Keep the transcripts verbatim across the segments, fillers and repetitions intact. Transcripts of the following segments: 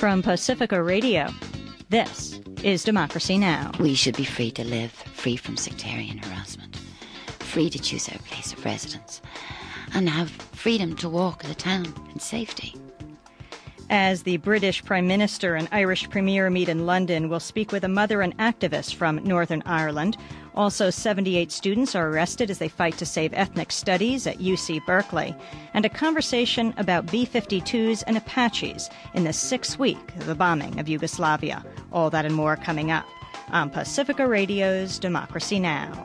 From Pacifica Radio, this is Democracy Now! We should be free to live, free from sectarian harassment, free to choose our place of residence, and have freedom to walk the town in safety. As the British Prime Minister and Irish Premier meet in London, we'll speak with a mother and activist from Northern Ireland. Also, seventy-eight students are arrested as they fight to save ethnic studies at U C Berkeley. And a conversation about B fifty-twos and Apaches in the sixth week of the bombing of Yugoslavia. All that and more coming up on Pacifica Radio's Democracy Now!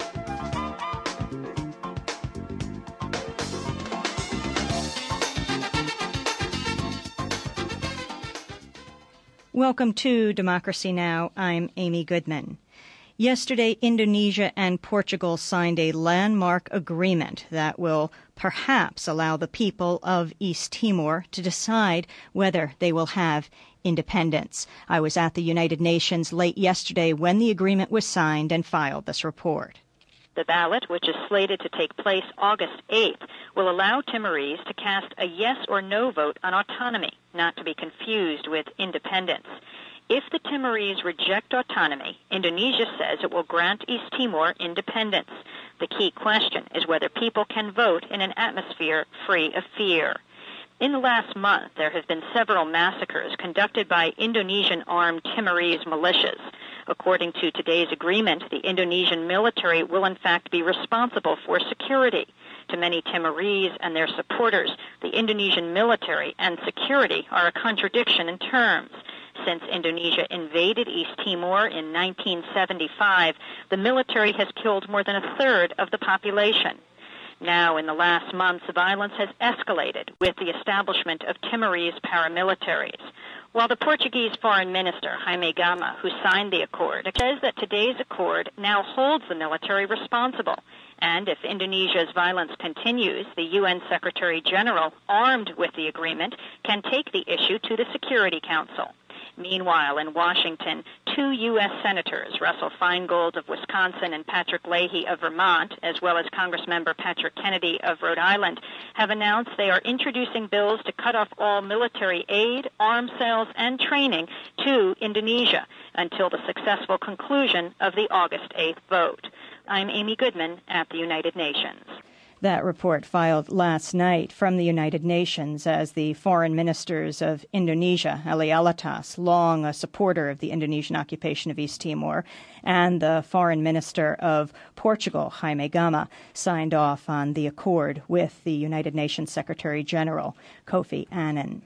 Welcome to Democracy Now! I'm Amy Goodman. Yesterday, Indonesia and Portugal signed a landmark agreement that will perhaps allow the people of East Timor to decide whether they will have independence. I was at the United Nations late yesterday when the agreement was signed and filed this report. The ballot, which is slated to take place August eighth, will allow Timorese to cast a yes or no vote on autonomy, not to be confused with independence. If the Timorese reject autonomy, Indonesia says it will grant East Timor independence. The key question is whether people can vote in an atmosphere free of fear. In the last month, there have been several massacres conducted by Indonesian armed Timorese militias. According to today's agreement, the Indonesian military will in fact be responsible for security. To many Timorese and their supporters, the Indonesian military and security are a contradiction in terms. Since Indonesia invaded East Timor in nineteen seventy-five, the military has killed more than a third of the population. Now, in the last months, violence has escalated with the establishment of Timorese paramilitaries. While the Portuguese Foreign Minister, Jaime Gama, who signed the accord, says that today's accord now holds the military responsible. And if Indonesia's violence continues, the U N Secretary General, armed with the agreement, can take the issue to the Security Council. Meanwhile, in Washington, two U S senators, Russell Feingold of Wisconsin and Patrick Leahy of Vermont, as well as Congressmember Patrick Kennedy of Rhode Island, have announced they are introducing bills to cut off all military aid, arms sales, and training to Indonesia until the successful conclusion of the August eighth vote. I'm Amy Goodman at the United Nations. That report filed last night from the United Nations as the foreign ministers of Indonesia, Ali Alatas, long a supporter of the Indonesian occupation of East Timor, and the foreign minister of Portugal, Jaime Gama, signed off on the accord with the United Nations Secretary General, Kofi Annan.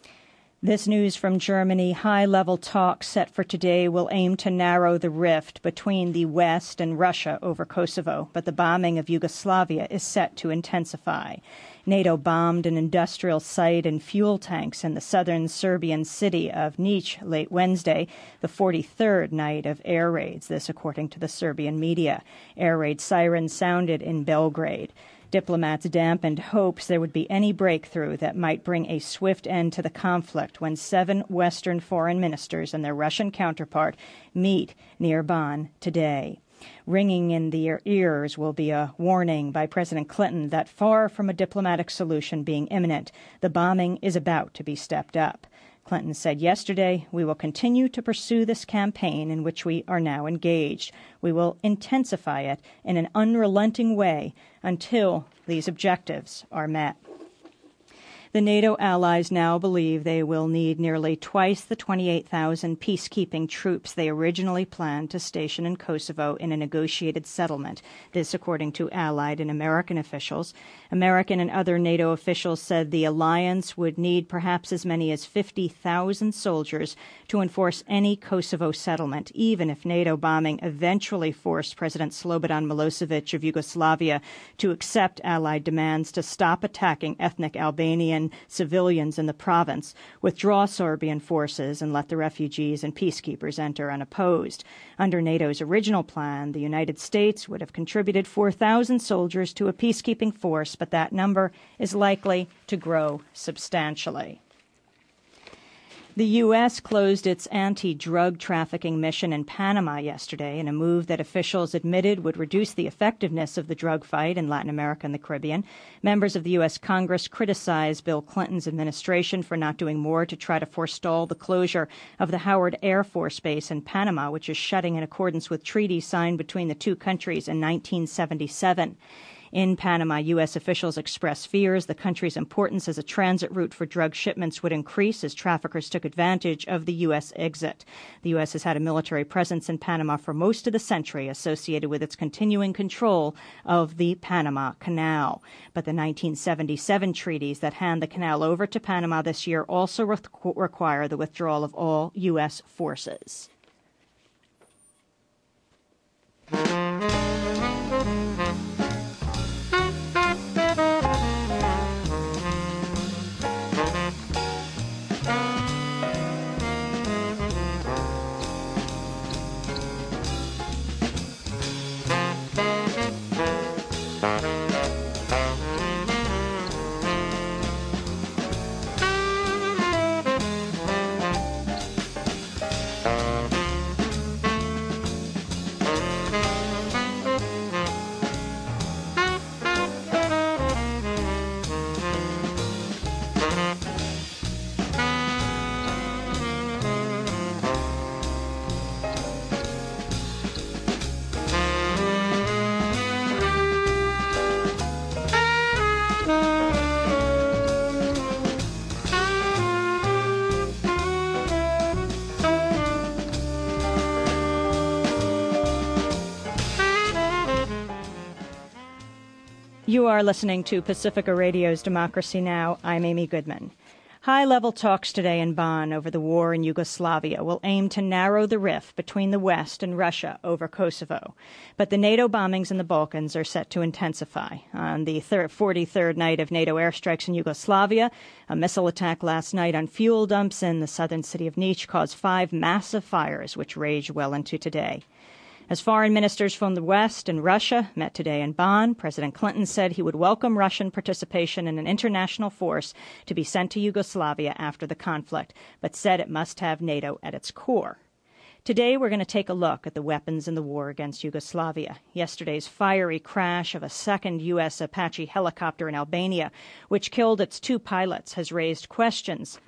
This news from Germany, high-level talks set for today will aim to narrow the rift between the West and Russia over Kosovo, but the bombing of Yugoslavia is set to intensify. NATO bombed an industrial site and fuel tanks in the southern Serbian city of Niš late Wednesday, the forty-third night of air raids, this according to the Serbian media. Air raid sirens sounded in Belgrade. Diplomats dampened hopes there would be any breakthrough that might bring a swift end to the conflict when seven Western foreign ministers and their Russian counterpart meet near Bonn today. Ringing in their ears will be a warning by President Clinton that far from a diplomatic solution being imminent, the bombing is about to be stepped up. Clinton said yesterday, "We will continue to pursue this campaign in which we are now engaged. We will intensify it in an unrelenting way until these objectives are met." The NATO allies now believe they will need nearly twice the twenty-eight thousand peacekeeping troops they originally planned to station in Kosovo in a negotiated settlement. This, according to Allied and American officials. American and other NATO officials said the alliance would need perhaps as many as fifty thousand soldiers to enforce any Kosovo settlement, even if NATO bombing eventually forced President Slobodan Milosevic of Yugoslavia to accept Allied demands to stop attacking ethnic Albanian civilians in the province, withdraw Serbian forces, and let the refugees and peacekeepers enter unopposed. Under NATO's original plan, the United States would have contributed four thousand soldiers to a peacekeeping force, but that number is likely to grow substantially. The U S closed its anti-drug trafficking mission in Panama yesterday in a move that officials admitted would reduce the effectiveness of the drug fight in Latin America and the Caribbean. Members of the U S Congress criticized Bill Clinton's administration for not doing more to try to forestall the closure of the Howard Air Force Base in Panama, which is shutting in accordance with treaties signed between the two countries in nineteen seventy-seven. In Panama, U S officials expressed fears the country's importance as a transit route for drug shipments would increase as traffickers took advantage of the U S exit. The U S has had a military presence in Panama for most of the century, associated with its continuing control of the Panama Canal. But the nineteen seventy-seven treaties that hand the canal over to Panama this year also re- require the withdrawal of all U S forces. You are listening to Pacifica Radio's Democracy Now! I'm Amy Goodman. High-level talks today in Bonn over the war in Yugoslavia will aim to narrow the rift between the West and Russia over Kosovo. But the NATO bombings in the Balkans are set to intensify. On the forty-third night of NATO airstrikes in Yugoslavia, a missile attack last night on fuel dumps in the southern city of Niš caused five massive fires, which raged well into today. As foreign ministers from the West and Russia met today in Bonn, President Clinton said he would welcome Russian participation in an international force to be sent to Yugoslavia after the conflict, but said it must have NATO at its core. Today, we're going to take a look at the weapons in the war against Yugoslavia. Yesterday's fiery crash of a second U S Apache helicopter in Albania, which killed its two pilots, has raised questions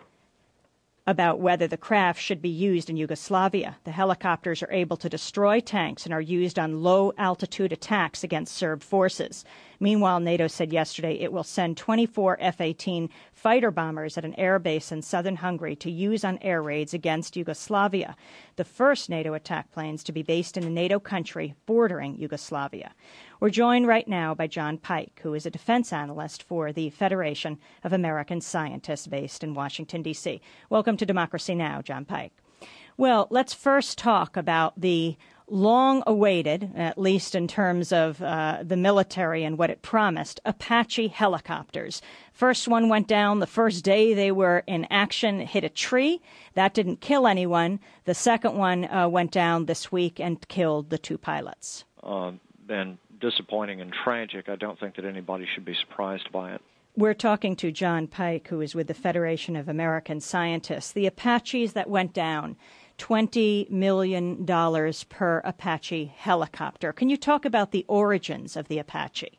about whether the craft should be used in Yugoslavia. The helicopters are able to destroy tanks and are used on low-altitude attacks against Serb forces. Meanwhile, NATO said yesterday it will send twenty-four F eighteen fighter bombers at an air base in southern Hungary to use on air raids against Yugoslavia, the first NATO attack planes to be based in a NATO country bordering Yugoslavia. We're joined right now by John Pike, who is a defense analyst for the Federation of American Scientists based in Washington, D C Welcome to Democracy Now!, John Pike. Well, let's first talk about the long-awaited, at least in terms of uh, the military and what it promised, Apache helicopters. First one went down the first day they were in action, hit a tree. That didn't kill anyone. The second one uh, went down this week and killed the two pilots. Uh, and disappointing and tragic. I don't think that anybody should be surprised by it. We're talking to John Pike, who is with the Federation of American Scientists. The Apaches that went down, twenty million dollars per Apache helicopter. Can you talk about the origins of the Apache?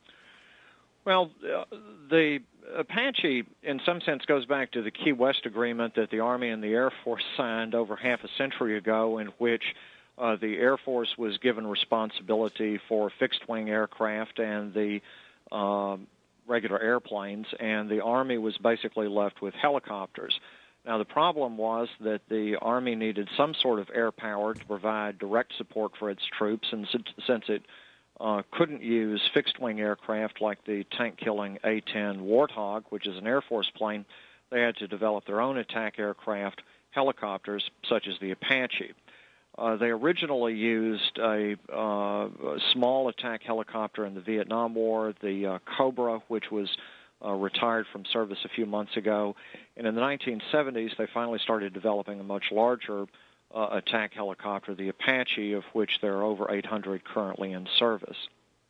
Well, uh, the Apache, in some sense, goes back to the Key West Agreement that the Army and the Air Force signed over half a century ago, in which uh, the Air Force was given responsibility for fixed-wing aircraft and the uh, regular airplanes, and the Army was basically left with helicopters. Now, the problem was that the Army needed some sort of air power to provide direct support for its troops, and since it uh, couldn't use fixed-wing aircraft like the tank-killing A ten Warthog, which is an Air Force plane, they had to develop their own attack aircraft helicopters, such as the Apache. Uh, they originally used a, uh, a small attack helicopter in the Vietnam War, the uh, Cobra, which was Uh, retired from service a few months ago. And in the nineteen seventies, they finally started developing a much larger uh, attack helicopter, the Apache, of which there are over eight hundred currently in service.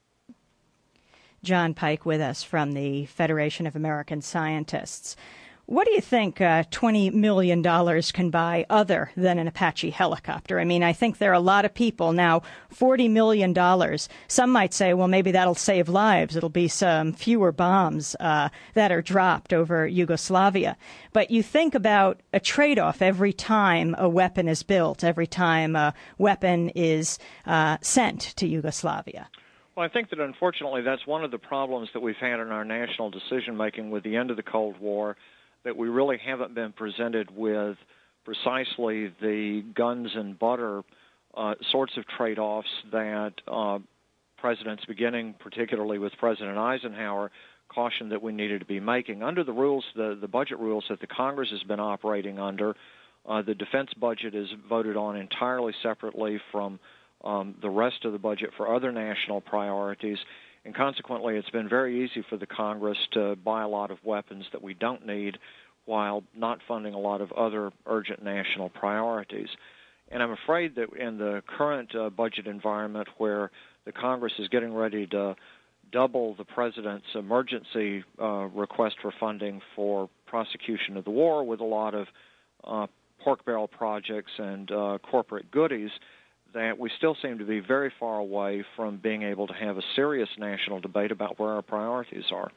John Pike with us from the Federation of American Scientists. What do you think uh, twenty million dollars can buy other than an Apache helicopter? I mean, I think there are a lot of people now, forty million dollars. Some might say, well, maybe that'll save lives. It'll be some fewer bombs uh, that are dropped over Yugoslavia. But you think about a trade-off every time a weapon is built, every time a weapon is uh, sent to Yugoslavia. Well, I think that unfortunately that's one of the problems that we've had in our national decision-making with the end of the Cold War, that we really haven't been presented with precisely the guns and butter uh, sorts of trade-offs that uh, presidents, beginning particularly with President Eisenhower, cautioned that we needed to be making. Under the rules, the, the budget rules that the Congress has been operating under, uh, the defense budget is voted on entirely separately from um, the rest of the budget for other national priorities. And consequently, it's been very easy for the Congress to buy a lot of weapons that we don't need while not funding a lot of other urgent national priorities. And I'm afraid that in the current uh, budget environment where the Congress is getting ready to double the president's emergency uh, request for funding for prosecution of the war with a lot of uh, pork barrel projects and uh, corporate goodies, that we still seem to be very far away from being able to have a serious national debate about where our priorities are.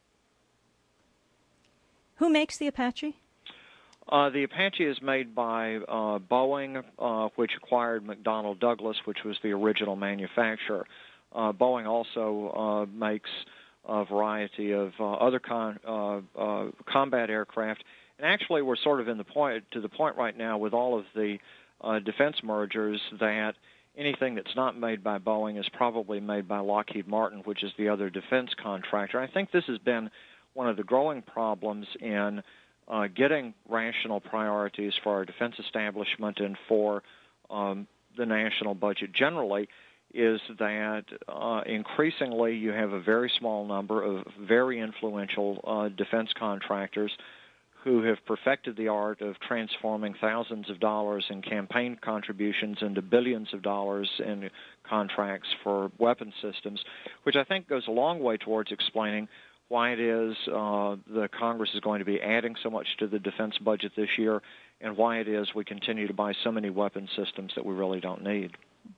Who makes the Apache? Uh, the Apache is made by uh, Boeing, uh, which acquired McDonnell Douglas, which was the original manufacturer. Uh, Boeing also uh, makes a variety of uh, other con- uh, uh, combat aircraft. And actually, we're sort of in the point to the point right now with all of the Uh, defense mergers that anything that's not made by Boeing is probably made by Lockheed Martin, which is the other defense contractor. I think this has been one of the growing problems in uh, getting rational priorities for our defense establishment and for um, the national budget generally, is that uh, increasingly you have a very small number of very influential uh, defense contractors who have perfected the art of transforming thousands of dollars in campaign contributions into billions of dollars in contracts for weapon systems, which I think goes a long way towards explaining why it is uh, the Congress is going to be adding so much to the defense budget this year and why it is we continue to buy so many weapon systems that we really don't need.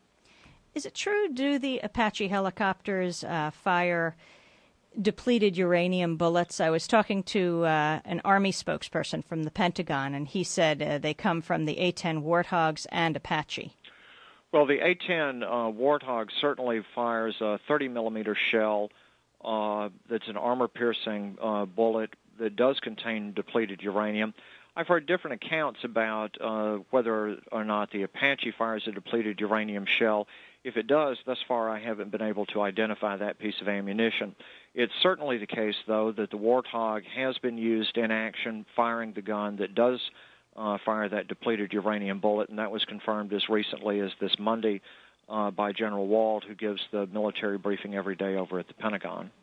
Is it true, do the Apache helicopters uh, fire depleted uranium bullets? I was talking to uh, an Army spokesperson from the Pentagon, and he said uh, they come from the A ten Warthogs and Apache. Well, the A ten uh, Warthog certainly fires a thirty millimeter shell uh, that's an armor-piercing uh, bullet that does contain depleted uranium. I've heard different accounts about uh, whether or not the Apache fires a depleted uranium shell. If it does, thus far I haven't been able to identify that piece of ammunition. It's certainly the case, though, that the Warthog has been used in action firing the gun that does uh, fire that depleted uranium bullet, and that was confirmed as recently as this Monday uh, by General Wald, who gives the military briefing every day over at the Pentagon.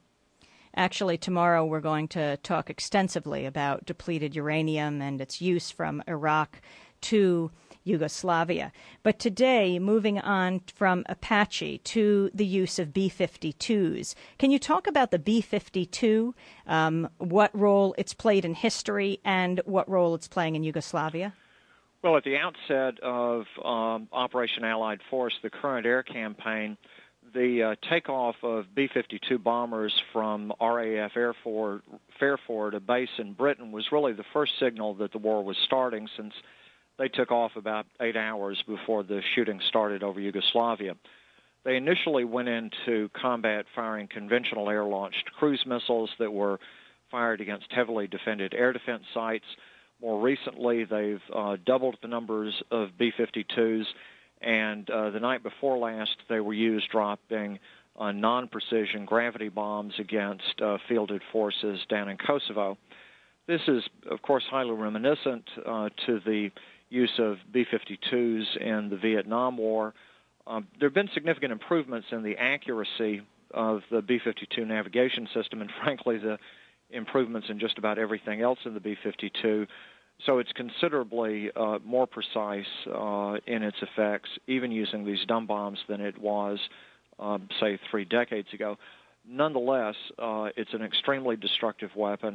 Actually, tomorrow we're going to talk extensively about depleted uranium and its use from Iraq to Yugoslavia. But today, moving on from Apache to the use of B fifty-twos. Can you talk about the B fifty-two, um, what role it's played in history and what role it's playing in Yugoslavia? Well, at the outset of um, Operation Allied Force, the current air campaign, the uh, takeoff of B fifty-two bombers from R A F Airford, Fairford, a base in Britain, was really the first signal that the war was starting, since they took off about eight hours before the shooting started over Yugoslavia. They initially went into combat firing conventional air-launched cruise missiles that were fired against heavily defended air defense sites. More recently, they've uh, doubled the numbers of B fifty-twos, and uh, the night before last, they were used dropping uh, non-precision gravity bombs against uh, fielded forces down in Kosovo. This is, of course, highly reminiscent uh, to the use of B fifty-twos in the Vietnam War. Um, there have been significant improvements in the accuracy of the B fifty-two navigation system, and frankly, the improvements in just about everything else in the B fifty-two. So it's considerably uh, more precise uh, in its effects, even using these dumb bombs, than it was, um, say, three decades ago. Nonetheless, uh, it's an extremely destructive weapon.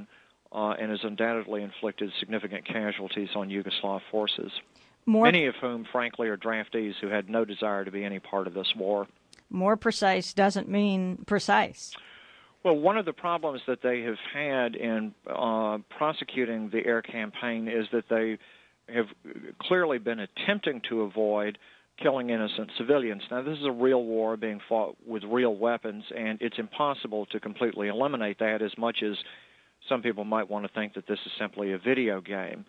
uh, and has undoubtedly inflicted significant casualties on Yugoslav forces, More, many of whom, frankly, are draftees who had no desire to be any part of this war. More precise doesn't mean precise. Well, one of the problems that they have had in uh, prosecuting the air campaign is that they have clearly been attempting to avoid killing innocent civilians. Now, this is a real war being fought with real weapons, and it's impossible to completely eliminate that, as much as some people might want to think that this is simply a video game.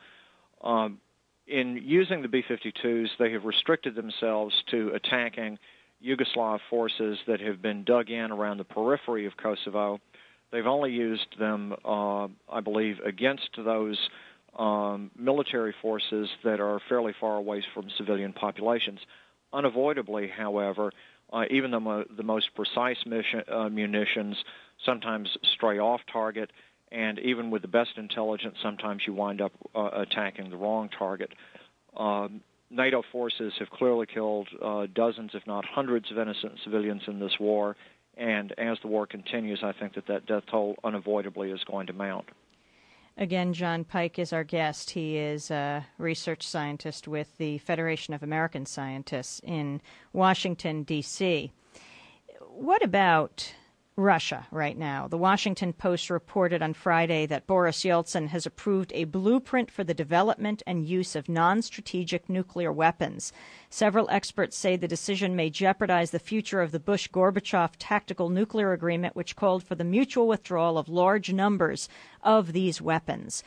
Um, in using the B fifty-twos, they have restricted themselves to attacking Yugoslav forces that have been dug in around the periphery of Kosovo. They've only used them, uh, I believe, against those um, military forces that are fairly far away from civilian populations. Unavoidably, however, uh, even the, mo- the most precise mission, uh, munitions sometimes stray off target, and even with the best intelligence, sometimes you wind up uh, attacking the wrong target. Um, NATO forces have clearly killed uh, dozens, if not hundreds, of innocent civilians in this war, and as the war continues, I think that that death toll unavoidably is going to mount. Again, John Pike is our guest. He is a research scientist with the Federation of American Scientists in Washington, D C What about Russia right now? The Washington Post reported on Friday that Boris Yeltsin has approved a blueprint for the development and use of non-strategic nuclear weapons. Several experts say the decision may jeopardize the future of the Bush-Gorbachev tactical nuclear agreement, which called for the mutual withdrawal of large numbers of these weapons.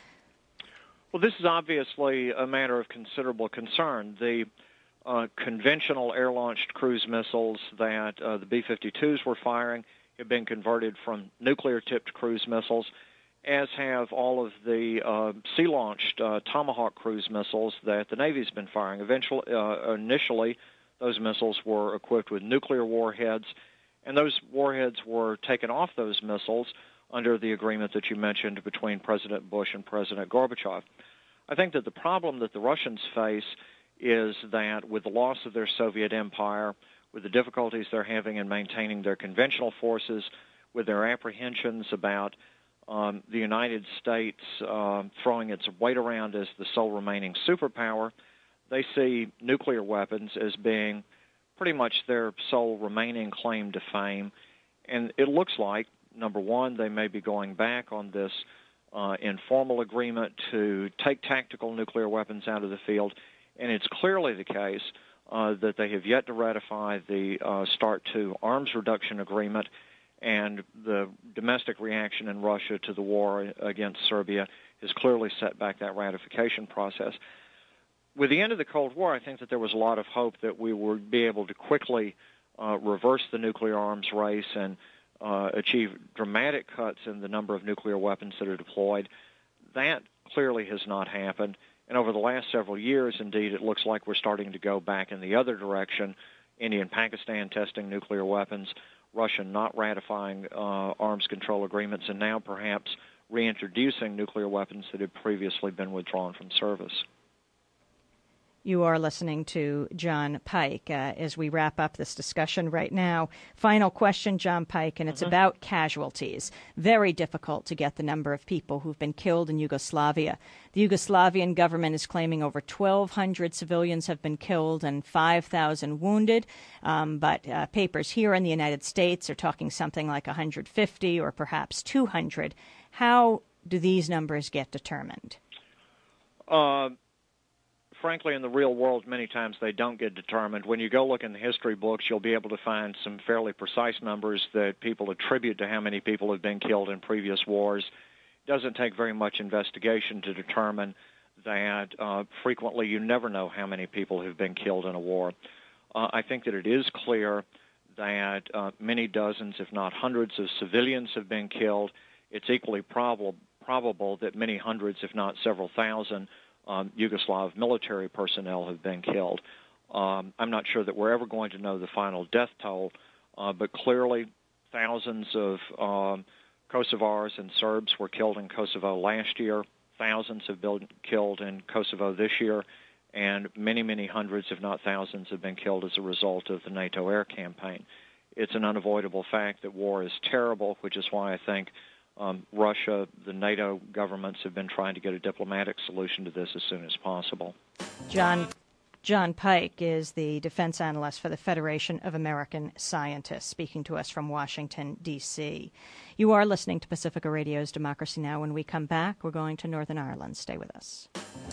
Well, this is obviously a matter of considerable concern. The uh, conventional air-launched cruise missiles that uh, the B fifty-twos were firing have been converted from nuclear-tipped cruise missiles, as have all of the uh, sea-launched uh, Tomahawk cruise missiles that the Navy's been firing. Eventually, uh, initially, those missiles were equipped with nuclear warheads, and those warheads were taken off those missiles under the agreement that you mentioned between President Bush and President Gorbachev. I think that the problem that the Russians face is that with the loss of their Soviet empire, with the difficulties they're having in maintaining their conventional forces, with their apprehensions about um, the United States uh, throwing its weight around as the sole remaining superpower, they see nuclear weapons as being pretty much their sole remaining claim to fame. And it looks like, number one, they may be going back on this uh, informal agreement to take tactical nuclear weapons out of the field, and it's clearly the case Uh, that they have yet to ratify the uh, START two arms reduction agreement, and the domestic reaction in Russia to the war against Serbia has clearly set back that ratification process. With the end of the Cold War, I think that there was a lot of hope that we would be able to quickly uh, reverse the nuclear arms race and uh, achieve dramatic cuts in the number of nuclear weapons that are deployed. That clearly has not happened. And over the last several years, indeed, it looks like we're starting to go back in the other direction. India and Pakistan testing nuclear weapons, Russia not ratifying uh, arms control agreements, and now perhaps reintroducing nuclear weapons that had previously been withdrawn from service. You are listening to John Pike uh, as we wrap up this discussion right now. Final question, John Pike, and it's mm-hmm. about casualties. Very difficult to get the number of people who've been killed in Yugoslavia. The Yugoslavian government is claiming over twelve hundred civilians have been killed and five thousand wounded, um, but uh, papers here in the United States are talking something like one hundred fifty or perhaps two hundred. How do these numbers get determined? Uh Frankly, in the real world, many times they don't get determined. When you go look in the history books, you'll be able to find some fairly precise numbers that people attribute to how many people have been killed in previous wars. It doesn't take very much investigation to determine that uh, frequently you never know how many people have been killed in a war. Uh, I think that it is clear that uh, many dozens, if not hundreds, of civilians have been killed. It's equally prob- probable that many hundreds, if not several thousand, Um, Yugoslav military personnel have been killed. Um, I'm not sure that we're ever going to know the final death toll, uh, but clearly thousands of um, Kosovars and Serbs were killed in Kosovo last year. Thousands have been killed in Kosovo this year, and many, many hundreds, if not thousands, have been killed as a result of the NATO air campaign. It's an unavoidable fact that war is terrible, which is why I think um, Russia, the NATO governments have been trying to get a diplomatic solution to this as soon as possible. John John Pike is the defense analyst for the Federation of American Scientists, speaking to us from Washington, D C You are listening to Pacifica Radio's Democracy Now! When we come back, we're going to Northern Ireland. Stay with us.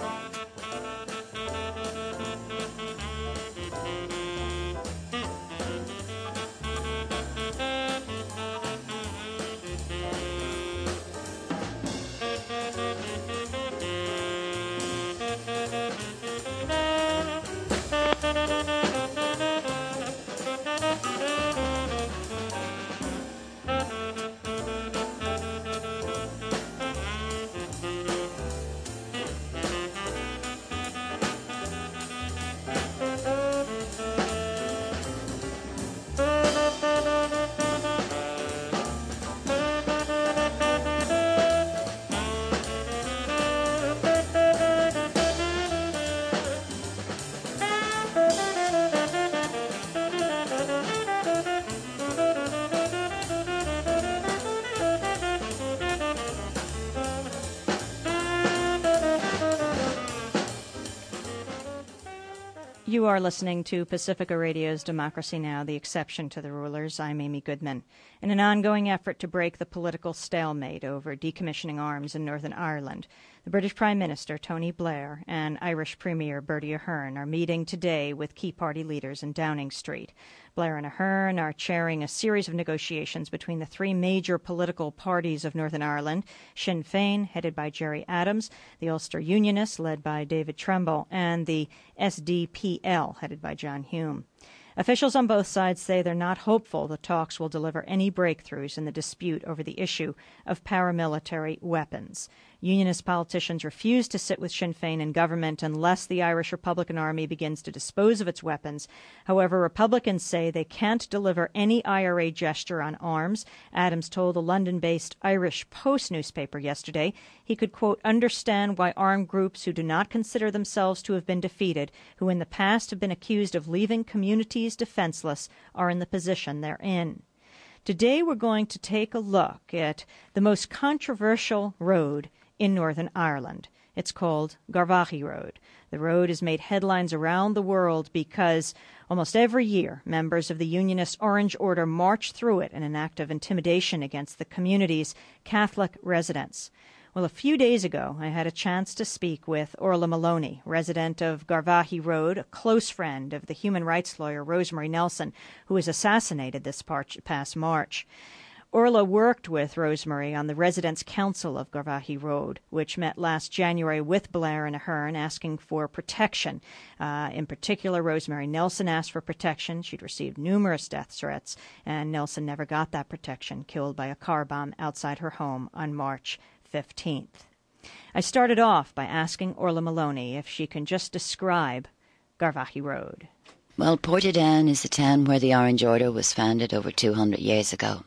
You are listening to Pacifica Radio's Democracy Now!, the exception to the rulers. I'm Amy Goodman. In an ongoing effort to break the political stalemate over decommissioning arms in Northern Ireland, the British Prime Minister, Tony Blair, and Irish Premier Bertie Ahern are meeting today with key party leaders in Downing Street. Blair and Ahern are chairing a series of negotiations between the three major political parties of Northern Ireland, Sinn Féin, headed by Gerry Adams, the Ulster Unionists, led by David Trimble, and the S D P L, headed by John Hume. Officials on both sides say they're not hopeful the talks will deliver any breakthroughs in the dispute over the issue of paramilitary weapons. Unionist politicians refuse to sit with Sinn Féin in government unless the Irish Republican Army begins to dispose of its weapons. However, Republicans say they can't deliver any I R A gesture on arms. Adams told a London-based Irish Post newspaper yesterday he could, quote, understand why armed groups who do not consider themselves to have been defeated, who in the past have been accused of leaving communities defenseless, are in the position they're in. Today we're going to take a look at the most controversial road in Northern Ireland. It's called Garvaghy Road. The road has made headlines around the world because almost every year members of the Unionist Orange Order march through it in an act of intimidation against the community's Catholic residents. Well, a few days ago, I had a chance to speak with Orla Maloney, resident of Garvaghy Road, a close friend of the human rights lawyer Rosemary Nelson, who was assassinated this past March. Orla worked with Rosemary on the Residents' Council of Garvaghy Road, which met last January with Blair and Ahern asking for protection. Uh, in particular, Rosemary Nelson asked for protection. She'd received numerous death threats, and Nelson never got that protection, killed by a car bomb outside her home on March fifteenth. I started off by asking Orla Maloney if she can just describe Garvaghy Road. Well, Portadown is the town where the Orange Order was founded over two hundred years ago.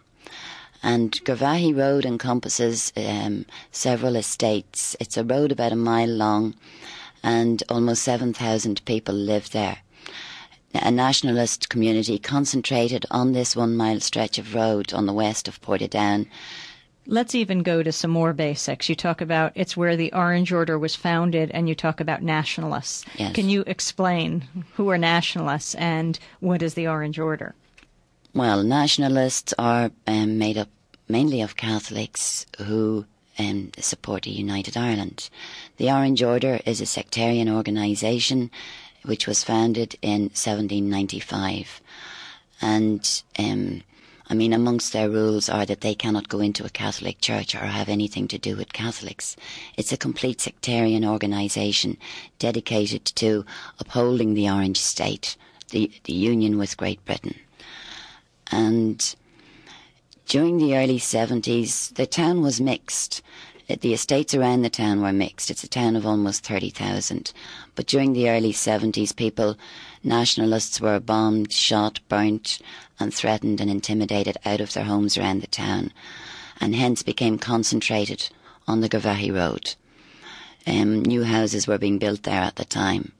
And Garvaghy Road encompasses um, several estates. It's a road about a mile long, and almost seven thousand people live there. A nationalist community concentrated on this one-mile stretch of road on the west of Portadown. Let's even go to some more basics. You talk about it's where the Orange Order was founded, and you talk about nationalists. Yes. Can you explain who are nationalists and what is the Orange Order? Well, nationalists are um, made up mainly of Catholics who um, support a united Ireland. The Orange Order is a sectarian organisation which was founded in seventeen ninety-five. And, um, I mean, amongst their rules are that they cannot go into a Catholic church or have anything to do with Catholics. It's a complete sectarian organisation dedicated to upholding the Orange State, the, the union with Great Britain. And during the early seventies, the town was mixed. The estates around the town were mixed. It's a town of almost thirty thousand. But during the early seventies, people, nationalists, were bombed, shot, burnt, and threatened and intimidated out of their homes around the town, and hence became concentrated on the Garvaghy Road. Um, new houses were being built there at the time.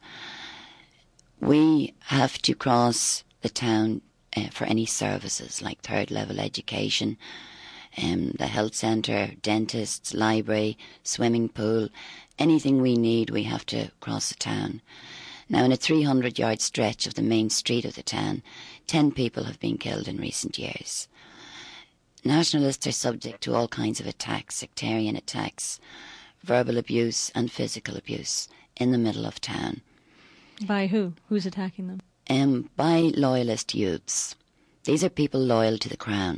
We have to cross the town Uh, for any services like third level education, um, the health centre, dentists, library, swimming pool, anything we need, we have to cross the town. Now, in a three hundred yard stretch of the main street of the town, ten people have been killed in recent years. Nationalists are subject to all kinds of attacks, sectarian attacks, verbal abuse and physical abuse in the middle of town. By who? Who's attacking them? Um, by loyalist youths. These are people loyal to the Crown.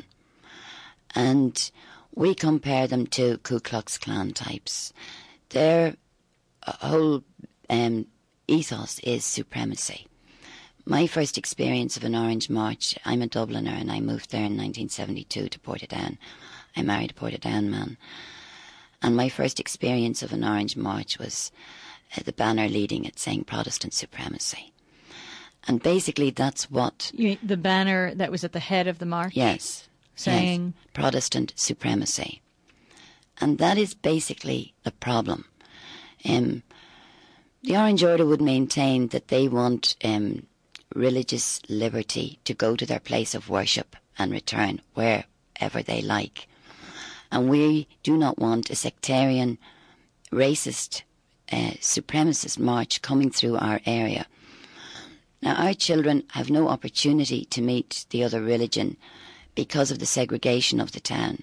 And we compare them to Ku Klux Klan types. Their whole um, ethos is supremacy. My first experience of an Orange March, I'm a Dubliner and I moved there in nineteen seventy-two to Portadown. I married a Portadown man. And my first experience of an Orange March was uh, the banner leading it saying Protestant supremacy. And basically that's what... You mean the banner that was at the head of the march? Yes. Saying... Yes, Protestant supremacy. And that is basically the problem. Um, the Orange Order would maintain that they want um, religious liberty to go to their place of worship and return wherever they like. And we do not want a sectarian, racist, uh, supremacist march coming through our area. Now, our children have no opportunity to meet the other religion because of the segregation of the town.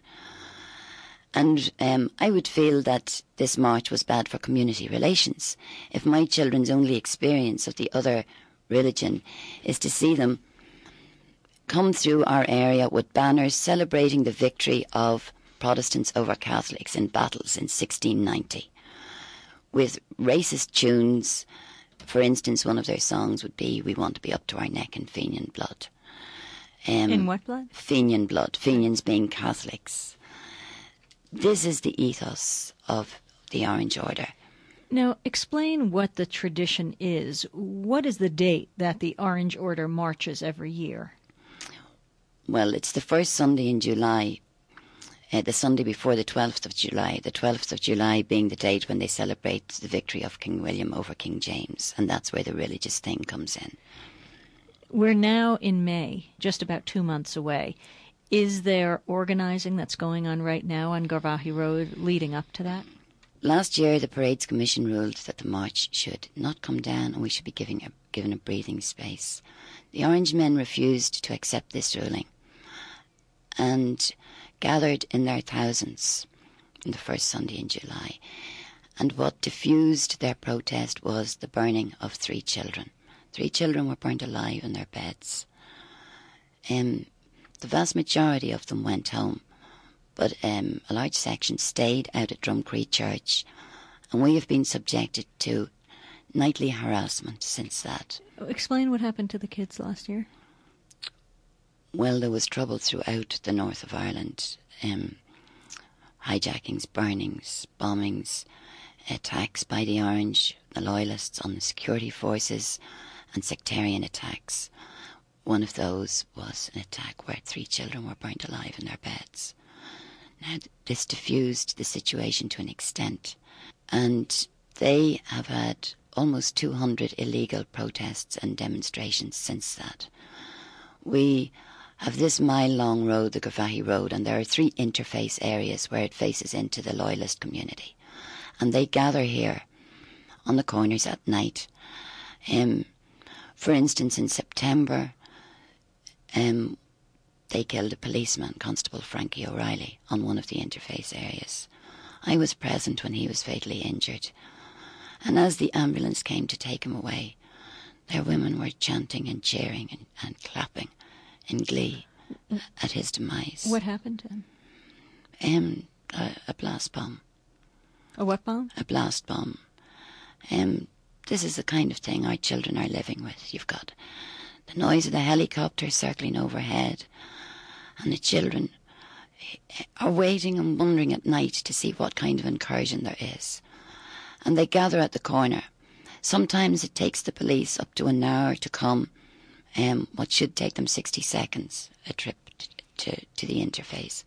And um, I would feel that this march was bad for community relations. If my children's only experience of the other religion is to see them come through our area with banners celebrating the victory of Protestants over Catholics in battles in sixteen ninety, with racist tunes. For instance, one of their songs would be, "We want to be up to our neck in Fenian blood." Um, in what blood? Fenian blood, Fenians being Catholics. This is the ethos of the Orange Order. Now, explain what the tradition is. What is the date that the Orange Order marches every year? Well, it's the first Sunday in July, uh, the Sunday before the twelfth of July, the twelfth of July being the date when they celebrate the victory of King William over King James, and that's where the religious thing comes in. We're now in May, just about two months away. Is there organising that's going on right now on Garvaghey Road leading up to that? Last year, the Parades Commission ruled that the march should not come down and we should be giving a, given a breathing space. The Orange men refused to accept this ruling and gathered in their thousands on the first Sunday in July. And what diffused their protest was the burning of three children. Three children were burnt alive in their beds. Um, the vast majority of them went home, but um, a large section stayed out at Drumcree Church, and we have been subjected to nightly harassment since that. Explain what happened to the kids last year. Well, there was trouble throughout the north of Ireland. Um, hijackings, burnings, bombings, attacks by the Orange, the Loyalists on the security forces, and sectarian attacks. One of those was an attack where three children were burnt alive in their beds. Now, this diffused the situation to an extent, and they have had almost two hundred illegal protests and demonstrations since that. We have this mile-long road, the Garvaghey Road, and there are three interface areas where it faces into the Loyalist community. And they gather here on the corners at night. Um, for instance, in September, um, they killed a policeman, Constable Frankie O'Reilly, on one of the interface areas. I was present when he was fatally injured. And as the ambulance came to take him away, their women were chanting and cheering and, and clapping in glee at his demise. What happened to him? Um, a, a blast bomb. A what bomb? A blast bomb. Um, this is the kind of thing our children are living with. You've got the noise of the helicopter circling overhead, and the children are waiting and wondering at night to see what kind of incursion there is. And they gather at the corner. Sometimes it takes the police up to an hour to come, um, what should take them sixty seconds, a trip to, to the interface.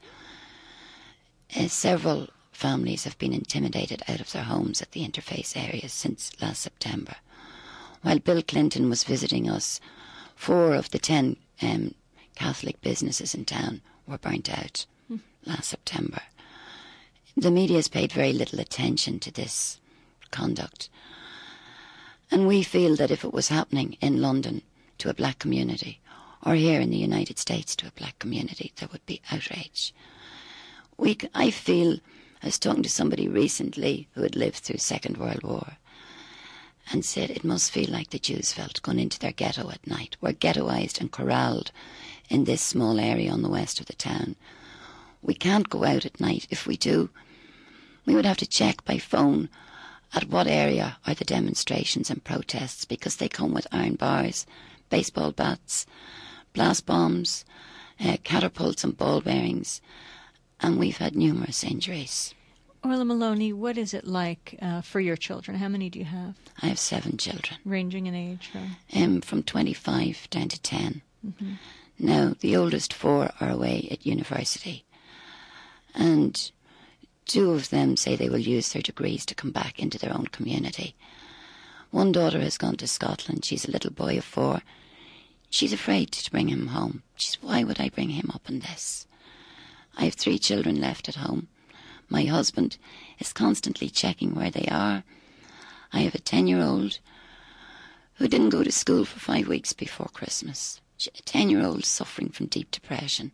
Uh, several families have been intimidated out of their homes at the interface areas since last September. While Bill Clinton was visiting us, four of the ten um, Catholic businesses in town were burnt out. mm. last September. The media has paid very little attention to this conduct. And we feel that if it was happening in London to a black community, or here in the United States to a black community, there would be outrage. We, I feel, I was talking to somebody recently who had lived through Second World War, and said it must feel like the Jews felt going into their ghetto at night. We're ghettoised and corralled in this small area on the west of the town. We can't go out at night. If we do, we would have to check by phone at what area are the demonstrations and protests, because they come with iron bars, baseball bats, blast bombs, uh, catapults and ball bearings, and we've had numerous injuries. Orla Maloney, what is it like uh, for your children? How many do you have? I have seven children. Ranging in age from? Um, from twenty-five down to ten. Mm-hmm. Now, the oldest four are away at university. And two of them say they will use their degrees to come back into their own community. One daughter has gone to Scotland. She's a little boy of four. She's afraid to bring him home. She says, why would I bring him up in this? I have three children left at home. My husband is constantly checking where they are. I have a ten-year-old who didn't go to school for five weeks before Christmas. A ten-year-old suffering from deep depression.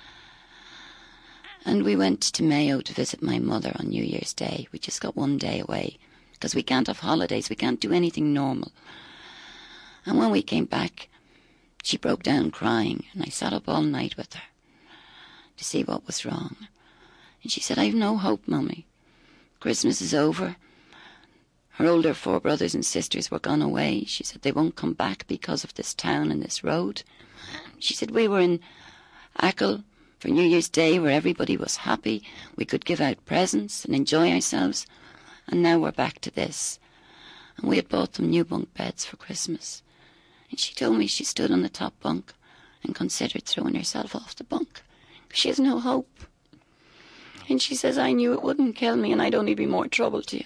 And we went to Mayo to visit my mother on New Year's Day. We just got one day away because we can't have holidays. We can't do anything normal. And when we came back, she broke down crying, and I sat up all night with her to see what was wrong. And she said, I've no hope, Mummy. Christmas is over. Her older four brothers and sisters were gone away. She said they won't come back because of this town and this road. She said we were in Achill for New Year's Day where everybody was happy. We could give out presents and enjoy ourselves. And now we're back to this. And we had bought them new bunk beds for Christmas. And she told me she stood on the top bunk and considered throwing herself off the bunk. She has no hope. And she says, I knew it wouldn't kill me and I'd only be more trouble to you.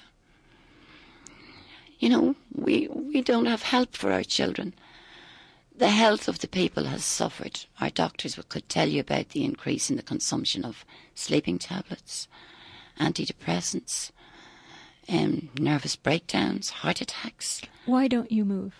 You know, we, we don't have help for our children. The health of the people has suffered. Our doctors could tell you about the increase in the consumption of sleeping tablets, antidepressants, um, nervous breakdowns, heart attacks. Why don't you move?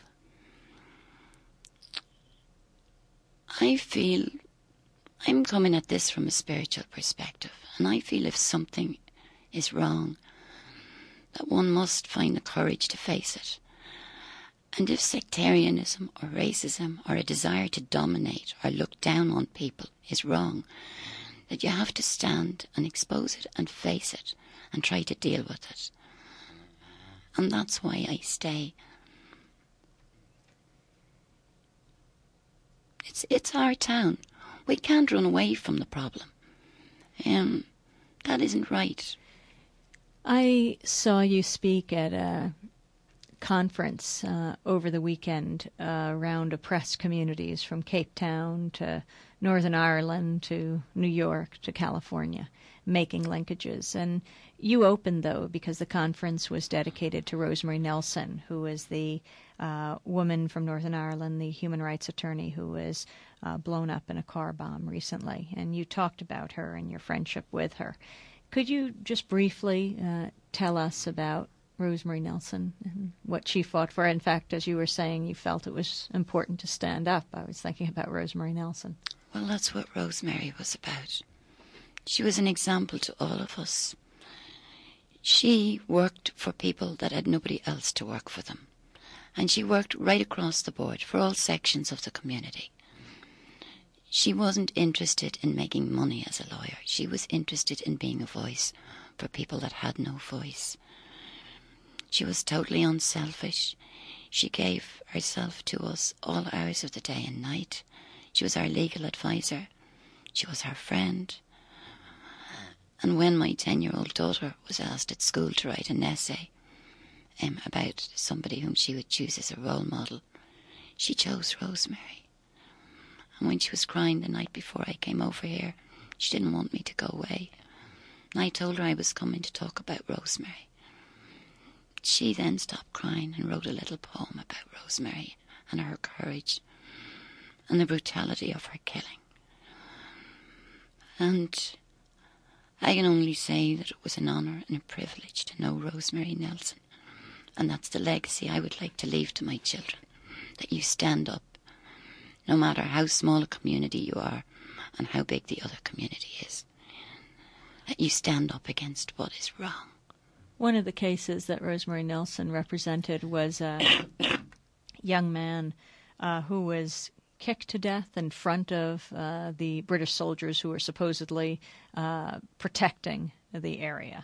I feel I'm coming at this from a spiritual perspective, and I feel if something is wrong, that one must find the courage to face it. And if sectarianism or racism or a desire to dominate or look down on people is wrong, that you have to stand and expose it and face it and try to deal with it. And that's why I stay. It's it's our town. We can't run away from the problem. Um, that isn't right. I saw you speak at a conference uh, over the weekend uh, around oppressed communities from Cape Town to Northern Ireland to New York to California, making linkages. And you opened, though, because the conference was dedicated to Rosemary Nelson, who is the uh, woman from Northern Ireland, the human rights attorney who was uh, blown up in a car bomb recently. And you talked about her and your friendship with her. Could you just briefly uh, tell us about Rosemary Nelson and what she fought for? In fact, as you were saying, you felt it was important to stand up. I was thinking about Rosemary Nelson. Well, that's what Rosemary was about. She was an example to all of us. She worked for people that had nobody else to work for them. And she worked right across the board for all sections of the community. She wasn't interested in making money as a lawyer. She was interested in being a voice for people that had no voice. She was totally unselfish. She gave herself to us all hours of the day and night. She was our legal advisor. She was our friend. And when my ten-year-old daughter was asked at school to write an essay um, about somebody whom she would choose as a role model, she chose Rosemary. And when she was crying the night before I came over here, she didn't want me to go away. And I told her I was coming to talk about Rosemary. She then stopped crying and wrote a little poem about Rosemary and her courage and the brutality of her killing. And I can only say that it was an honour and a privilege to know Rosemary Nelson. And that's the legacy I would like to leave to my children. That you stand up, no matter how small a community you are and how big the other community is. That you stand up against what is wrong. One of the cases that Rosemary Nelson represented was a young man uh, who was kicked to death in front of uh, the British soldiers who were supposedly uh, protecting the area.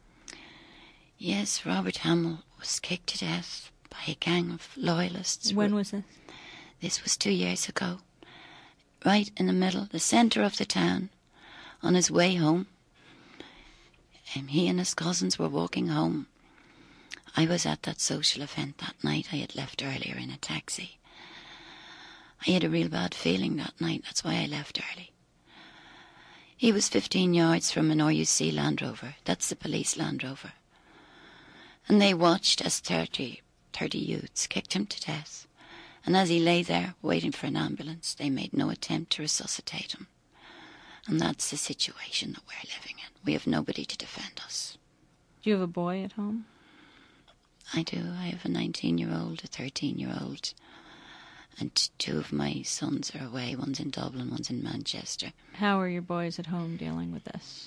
Yes, Robert Hamill was kicked to death by a gang of loyalists. When was this? This was two years ago. Right in the middle, the centre of the town, on his way home. And he and his cousins were walking home. I was at that social event that night. I had left earlier in a taxi. I had a real bad feeling that night. That's why I left early. He was fifteen yards from an R U C Land Rover. That's the police Land Rover. And they watched as thirty, thirty youths kicked him to death. And as he lay there waiting for an ambulance, they made no attempt to resuscitate him. And that's the situation that we're living in. We have nobody to defend us. Do you have a boy at home? I do. I have a nineteen-year-old, a thirteen-year-old. And two of my sons are away. One's in Dublin, one's in Manchester. How are your boys at home dealing with this?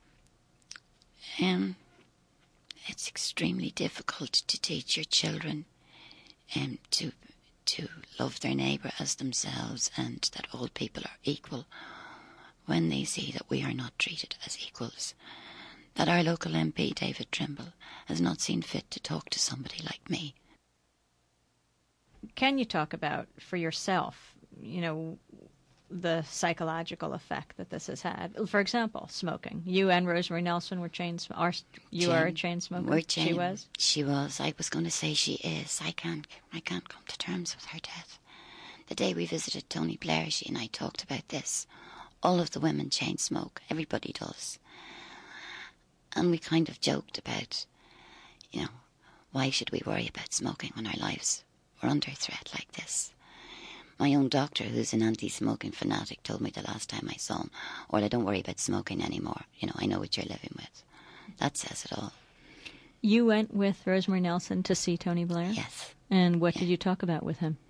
Um, it's extremely difficult to teach your children um, to to love their neighbour as themselves and that all people are equal when they see that we are not treated as equals. That our local M P, David Trimble, has not seen fit to talk to somebody like me. Can you talk about, for yourself, you know, the psychological effect that this has had? For example, smoking. You and Rosemary Nelson were chain sm- are You chain, are a chain smoker? We're chain, she was? She was. I was going to say she is. I can't, I can't come to terms with her death. The day we visited Tony Blair, she and I talked about this. All of the women chain smoke. Everybody does. And we kind of joked about, you know, why should we worry about smoking when our lives were under threat like this? My own doctor, who's an anti-smoking fanatic, told me the last time I saw him, "Well, I don't worry about smoking anymore. You know, I know what you're living with." That says it all. You went with Rosemary Nelson to see Tony Blair? Yes. And what yeah. did you talk about with him?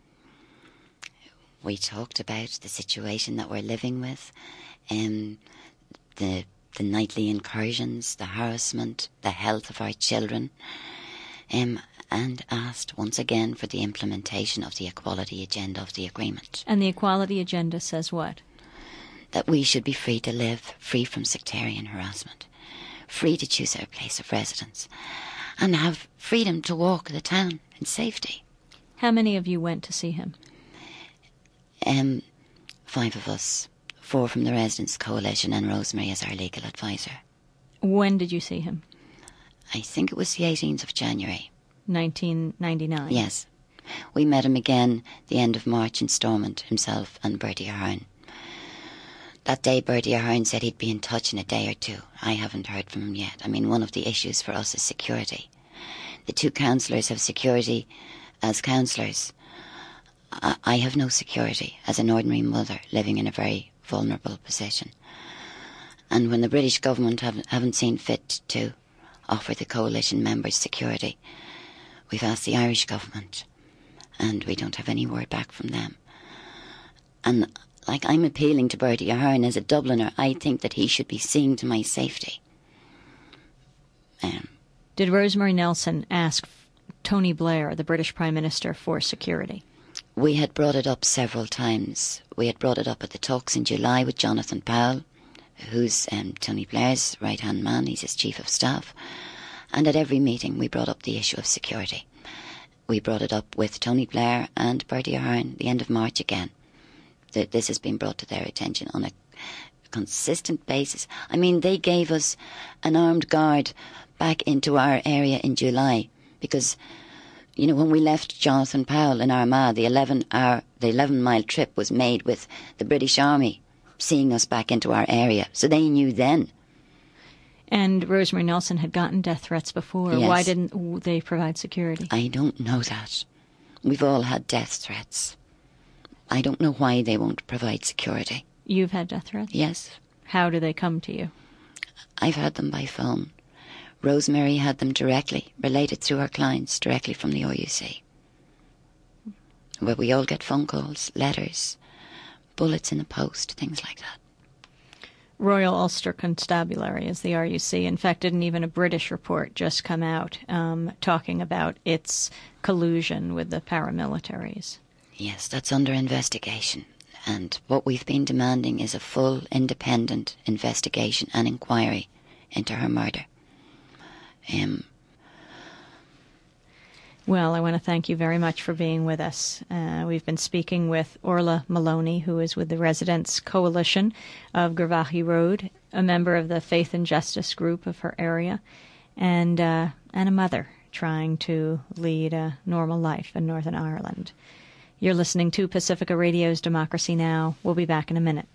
We talked about the situation that we're living with, um, the the nightly incursions, the harassment, the health of our children, um, and asked once again for the implementation of the equality agenda of the agreement. And the equality agenda says what? That we should be free to live, free from sectarian harassment, free to choose our place of residence, and have freedom to walk the town in safety. How many of you went to see him? Um, five of us. Four from the Residents' Coalition and Rosemary as our legal advisor. When did you see him? I think it was the eighteenth of January. nineteen ninety-nine? Yes. We met him again the end of March in Stormont, himself and Bertie Ahern. That day Bertie Ahern said he'd be in touch in a day or two. I haven't heard from him yet. I mean, one of the issues for us is security. The two councillors have security as councillors. I, I have no security as an ordinary mother living in a very vulnerable position. And when the British government haven't, haven't seen fit to offer the coalition members security, we've asked the Irish government, and we don't have any word back from them. And like I'm appealing to Bertie Ahern as a Dubliner, I think that he should be seeing to my safety. Um, Did Rosemary Nelson ask Tony Blair, the British Prime Minister, for security? We had brought it up several times. We had brought it up at the talks in July with Jonathan Powell, who's um, Tony Blair's right-hand man. He's his chief of staff. And at every meeting we brought up the issue of security. We brought it up with Tony Blair and Bertie Ahern the end of March again. That this has been brought to their attention on a consistent basis. I mean, they gave us an armed guard back into our area in July because, you know, when we left Jonathan Powell in Armagh, the eleven hour, the eleven mile trip was made with the British Army seeing us back into our area. So they knew then. And Rosemary Nelson had gotten death threats before. Yes. Why didn't they provide security? I don't know that. We've all had death threats. I don't know why they won't provide security. You've had death threats? Yes. How do they come to you? I've had them by phone. Rosemary had them directly, related through her clients, directly from the O U C. Where we all get phone calls, letters, bullets in the post, things like that. Royal Ulster Constabulary is the R U C. In fact, didn't even a British report just come out um, talking about its collusion with the paramilitaries? Yes, that's under investigation. And what we've been demanding is a full, independent investigation and inquiry into her murder. Um, Well, I want to thank you very much for being with us. Uh, we've been speaking with Orla Maloney, who is with the Residents' Coalition of Gervaghy Road, a member of the Faith and Justice group of her area, and uh, and a mother trying to lead a normal life in Northern Ireland. You're listening to Pacifica Radio's Democracy Now! We'll be back in a minute.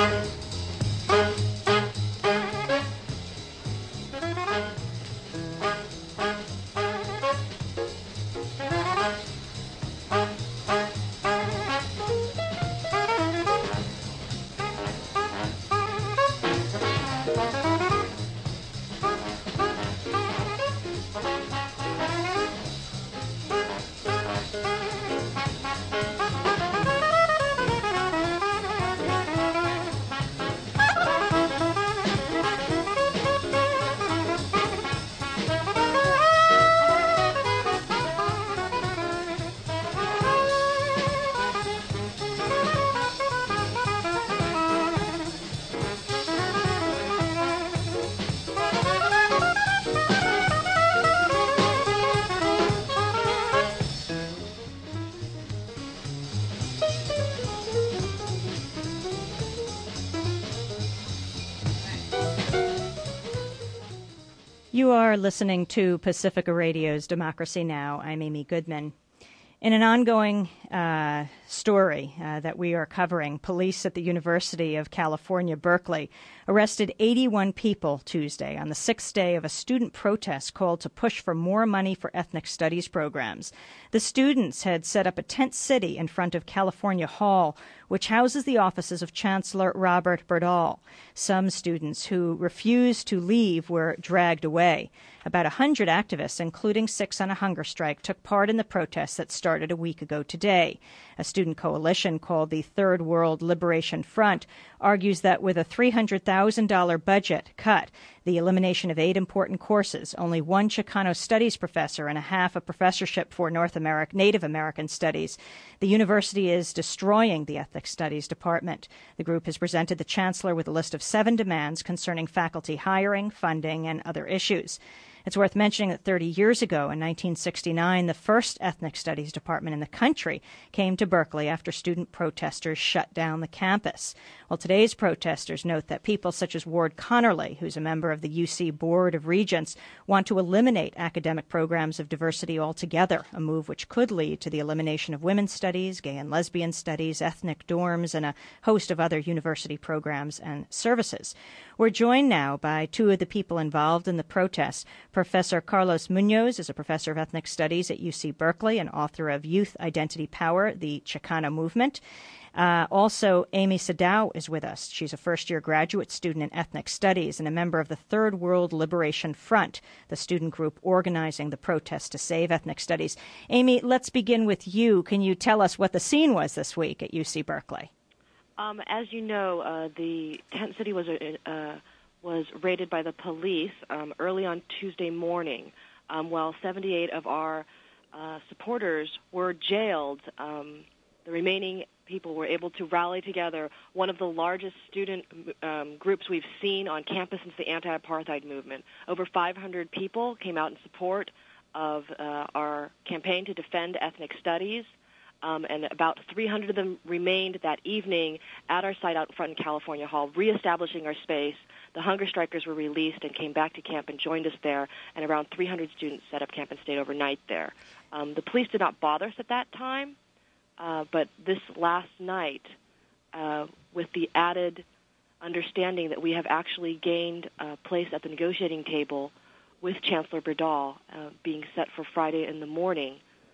You are listening to Pacifica Radio's Democracy Now! I'm Amy Goodman. In an ongoing uh, story uh, that we are covering, police at the University of California, Berkeley, arrested eighty-one people Tuesday on the sixth day of a student protest called to push for more money for ethnic studies programs. The students had set up a tent city in front of California Hall, which houses the offices of Chancellor Robert Berdahl. Some students who refused to leave were dragged away. About one hundred activists, including six on a hunger strike, took part in the protests that started a week ago today. A student coalition called the Third World Liberation Front argues that with a three hundred thousand dollars budget cut, the elimination of eight important courses, only one Chicano Studies professor, and a half a professorship for North American, Native American Studies, the university is destroying the Ethics Studies department. The group has presented the chancellor with a list of seven demands concerning faculty hiring, funding, and other issues. It's worth mentioning that thirty years ago, in nineteen sixty-nine, the first ethnic studies department in the country came to Berkeley after student protesters shut down the campus. Well, today's protesters note that people such as Ward Connerly, who's a member of the U C Board of Regents, want to eliminate academic programs of diversity altogether, a move which could lead to the elimination of women's studies, gay and lesbian studies, ethnic dorms, and a host of other university programs and services. We're joined now by two of the people involved in the protests. Professor Carlos Munoz is a professor of ethnic studies at U C Berkeley and author of Youth Identity Power, the Chicano Movement. Uh, also, Amy Sadao is with us. She's a first-year graduate student in ethnic studies and a member of the Third World Liberation Front, the student group organizing the protest to save ethnic studies. Amy, let's begin with you. Can you tell us what the scene was this week at U C Berkeley? Um, as you know, uh, the tent city was uh, was raided by the police um, early on Tuesday morning, um, while seventy-eight of our uh, supporters were jailed. Um, the remaining people were able to rally together, one of the largest student um, groups we've seen on campus since the anti-apartheid movement. Over five hundred people came out in support of uh, our campaign to defend ethnic studies. Um, and about three hundred of them remained that evening at our site out in front in California Hall, reestablishing our space. The hunger strikers were released and came back to camp and joined us there, and around three hundred students set up camp and stayed overnight there. Um, the police did not bother us at that time, uh, but this last night, uh, with the added understanding that we have actually gained a place at the negotiating table with Chancellor Berdahl, uh, being set for Friday in the morning,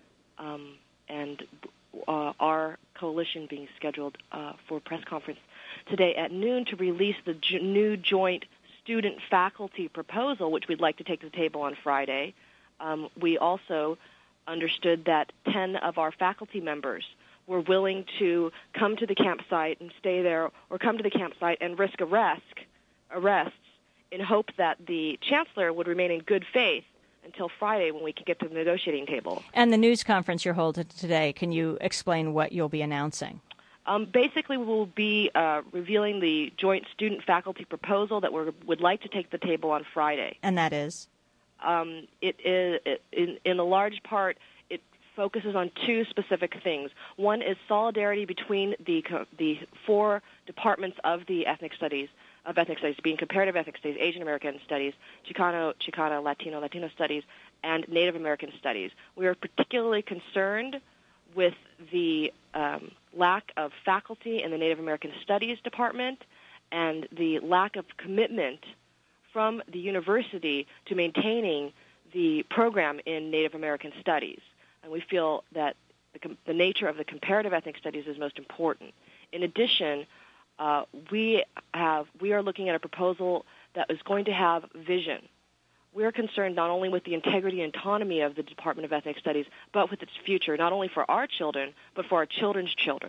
um, and uh, our coalition being scheduled uh, for a press conference today at noon to release the jo- new joint student-faculty proposal, which we'd like to take to the table on Friday. Um, we also understood that ten of our faculty members were willing to come to the campsite and stay there, or come to the campsite and risk arrest, arrests in hope that the chancellor would remain in good faith until Friday when we can get to the negotiating table. And the news conference you're holding today, can you explain what you'll be announcing? Um, basically, we'll be uh, revealing the joint student-faculty proposal that we would like to take to the table on Friday. And that is? Um, it is, it, in, in a large part, it focuses on two specific things. One is solidarity between the the four departments of the ethnic studies, of ethnic studies, being comparative ethnic studies, Asian American studies, Chicano, Chicana, Latino, Latino studies, and Native American studies. We are particularly concerned with the um, lack of faculty in the Native American Studies Department and the lack of commitment from the university to maintaining the program in Native American Studies. And we feel that the, com- the nature of the comparative ethnic studies is most important. In addition, uh, we have we are looking at a proposal that is going to have vision. We are concerned not only with the integrity and autonomy of the Department of Ethnic Studies, but with its future, not only for our children, but for our children's children.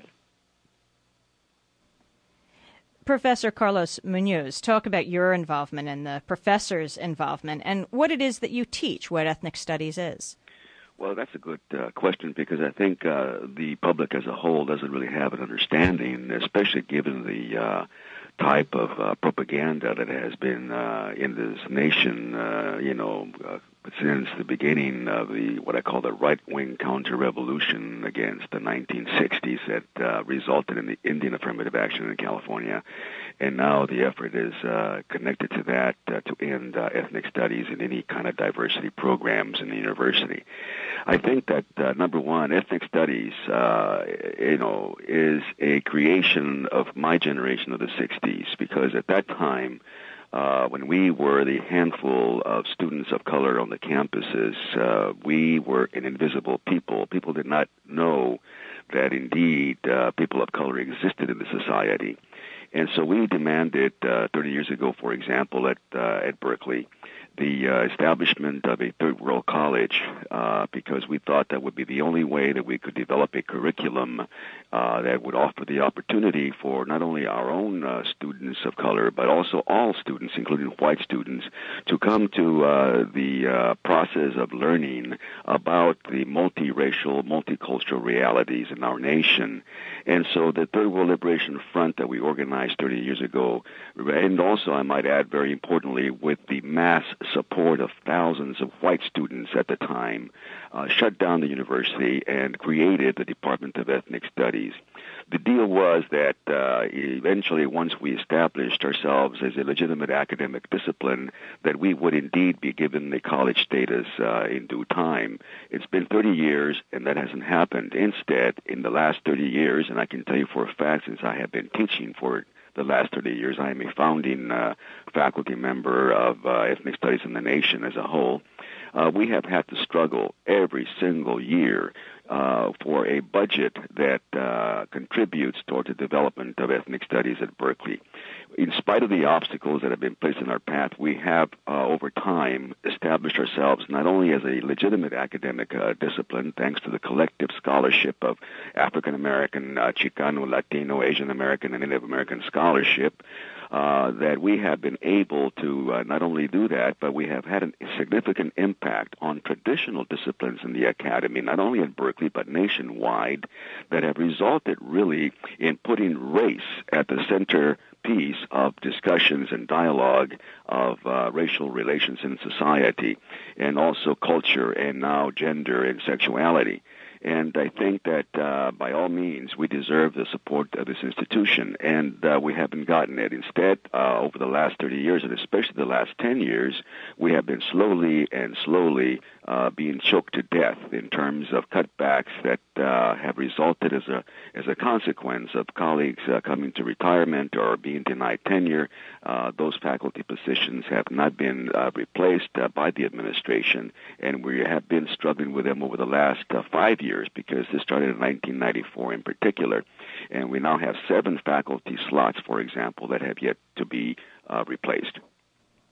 Professor Carlos Munoz, talk about your involvement and the professor's involvement and what it is that you teach, what ethnic studies is. Well, that's a good uh, question because I think uh, the public as a whole doesn't really have an understanding, especially given the uh, type of uh, propaganda that has been uh, in this nation, uh, you know, uh, since the beginning of the what I call the right-wing counter-revolution against the nineteen sixties that uh, resulted in the Indian affirmative action in California. And now the effort is uh, connected to that uh, to end uh, ethnic studies and any kind of diversity programs in the university. I think that, uh, number one, ethnic studies, uh, you know, is a creation of my generation of the sixties because at that time, Uh, when we were the handful of students of color on the campuses, uh, we were an invisible people. People did not know that indeed uh, people of color existed in the society. And so we demanded uh, thirty years ago, for example, at uh, at Berkeley, the uh, establishment of a third world college uh, because we thought that would be the only way that we could develop a curriculum uh, that would offer the opportunity for not only our own uh, students of color, but also all students, including white students, to come to uh, the uh, process of learning about the multiracial, multicultural realities in our nation. And so the Third World Liberation Front that we organized thirty years ago, and also, I might add very importantly, with the mass support of thousands of white students at the time, uh, shut down the university and created the Department of Ethnic Studies. The deal was that uh, eventually, once we established ourselves as a legitimate academic discipline, that we would indeed be given the college status uh, in due time. It's been thirty years, and that hasn't happened. Instead, in the last thirty years, and I can tell you for a fact, since I have been teaching for the last thirty years, I am a founding uh, faculty member of uh, ethnic studies in the nation as a whole. Uh, we have had to struggle every single year uh, for a budget that uh, contributes toward the development of ethnic studies at Berkeley. In spite of the obstacles that have been placed in our path, we have, uh, over time, established ourselves not only as a legitimate academic uh, discipline, thanks to the collective scholarship of African American, uh, Chicano, Latino, Asian American, and Native American scholarship, uh, that we have been able to uh, not only do that, but we have had a significant impact on traditional disciplines in the academy, not only at Berkeley, but nationwide, that have resulted really in putting race at the center piece of discussions and dialogue of uh, racial relations in society, and also culture, and now gender and sexuality. And I think that uh, by all means we deserve the support of this institution, and uh, we haven't gotten it. Instead, uh, over the last thirty years, and especially the last ten years, we have been slowly and slowly uh, being choked to death in terms of cutbacks that uh, have resulted as a as a consequence of colleagues uh, coming to retirement or being denied tenure. Uh, those faculty positions have not been uh, replaced uh, by the administration, and we have been struggling with them over the last uh, five years. Because this started in nineteen ninety-four in particular, and we now have seven faculty slots, for example, that have yet to be uh, replaced.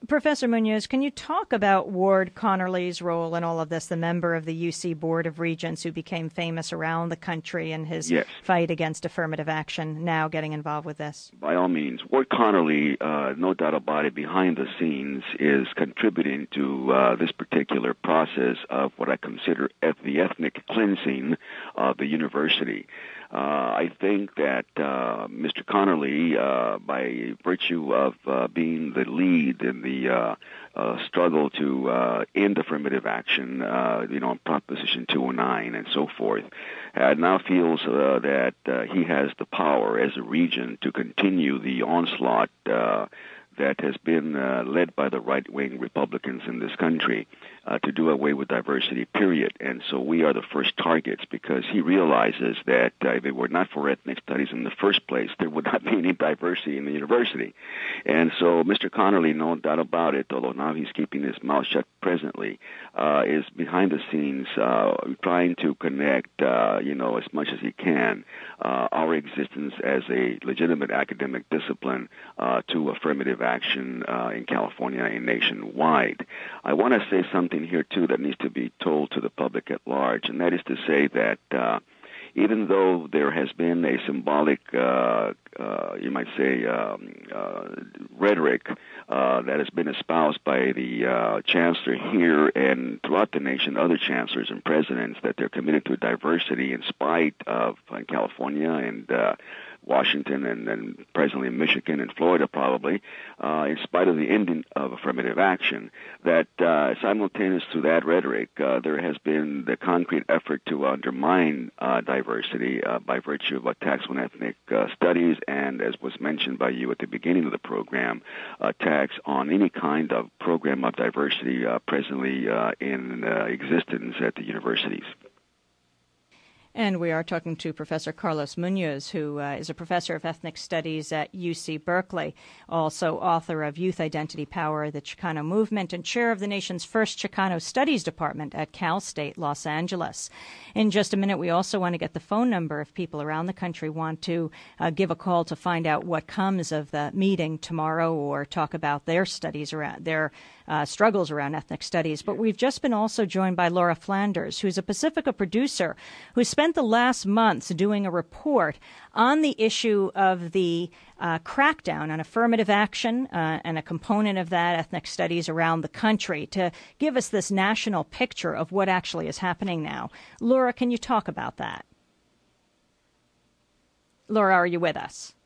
Professor Munoz, can you talk about Ward Connerly's role in all of this, the member of the U C Board of Regents who became famous around the country in his yes. fight against affirmative action, now getting involved with this? By all means. Ward Connerly, uh, no doubt about it, behind the scenes is contributing to uh, this particular process of what I consider the ethnic cleansing of the university. Uh, I think that uh, Mister Connerly, uh, by virtue of uh, being the lead in the uh, uh, struggle to uh, end affirmative action, uh, you know, on Proposition two oh nine and so forth, uh, now feels uh, that uh, he has the power as a regent to continue the onslaught uh, that has been uh, led by the right-wing Republicans in this country uh, to do away with diversity, period. And so we are the first targets because he realizes that uh, if it were not for ethnic studies in the first place, there would not be any diversity in the university. And so Mister Connerly, no doubt about it, although now he's keeping his mouth shut presently, uh, is behind the scenes uh, trying to connect, uh, you know, as much as he can, uh, our existence as a legitimate academic discipline uh, to affirmative action uh, in California and nationwide. I want to say something here, too, that needs to be told to the public at large, and that is to say that uh, even though there has been a symbolic, uh, uh, you might say, um, uh, rhetoric uh, that has been espoused by the uh, chancellor here and throughout the nation, other chancellors and presidents, that they're committed to diversity in spite of uh, California and uh, Washington and, and presently Michigan and Florida probably, uh, in spite of the ending of affirmative action, that uh, simultaneous to that rhetoric, uh, there has been the concrete effort to undermine uh, diversity uh, by virtue of attacks on ethnic uh, studies and, as was mentioned by you at the beginning of the program, attacks on any kind of program of diversity uh, presently uh, in uh, existence at the universities. And we are talking to Professor Carlos Munoz, who uh, is a professor of ethnic studies at U C Berkeley, also author of Youth Identity Power, the Chicano Movement, and chair of the nation's first Chicano Studies Department at Cal State Los Angeles. In just a minute, we also want to get the phone number if people around the country want to uh, give a call to find out what comes of the meeting tomorrow or talk about their studies around their uh, struggles around ethnic studies. But we've just been also joined by Laura Flanders, who's a Pacifica producer who spent the last months doing a report on the issue of the uh, crackdown on affirmative action uh, and a component of that, ethnic studies around the country, to give us this national picture of what actually is happening now. Laura, can you talk about that? Laura, are you with us?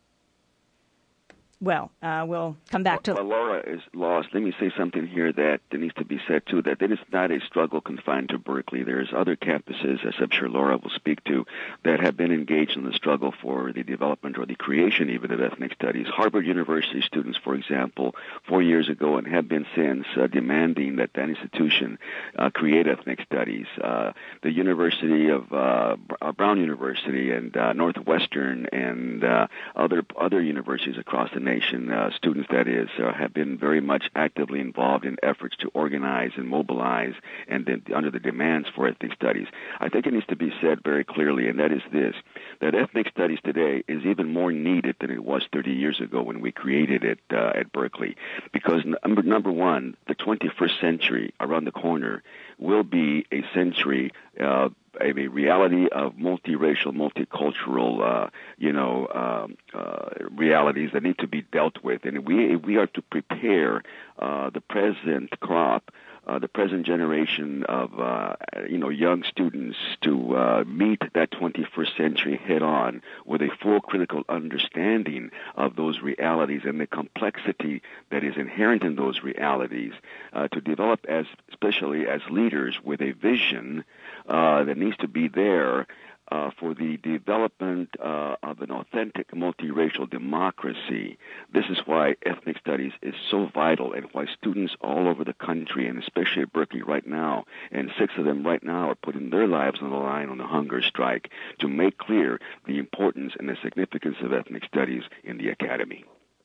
Well, uh, we'll come back to... Well, Laura is lost. Let me say something here that needs to be said, too, that it is not a struggle confined to Berkeley. There's other campuses, as I'm sure Laura will speak to, that have been engaged in the struggle for the development or the creation even of ethnic studies. Harvard University students, for example, four years ago and have been since uh, demanding that that institution uh, create ethnic studies. Uh, the University of uh, Brown University and uh, Northwestern and uh, other other universities across the nation Nation, uh, students, that is, uh, have been very much actively involved in efforts to organize and mobilize and then under the demands for ethnic studies. I think it needs to be said very clearly, and that is this, that ethnic studies today is even more needed than it was thirty years ago when we created it uh, at Berkeley. Because, number, number one, the twenty-first century around the corner will be a century uh, a reality of multiracial, multicultural, uh, you know, um, uh, realities that need to be dealt with. And we we are to prepare uh, the present crop, uh, the present generation of, uh, you know, young students to uh, meet that twenty-first century head on with a full critical understanding of those realities and the complexity that is inherent in those realities, uh, to develop as, especially as leaders with a vision Uh, that needs to be there uh, for the development uh, of an authentic multiracial democracy. This is why ethnic studies is so vital and why students all over the country, and especially at Berkeley right now, and six of them right now are putting their lives on the line on the hunger strike to make clear the importance and the significance of ethnic studies in the academy.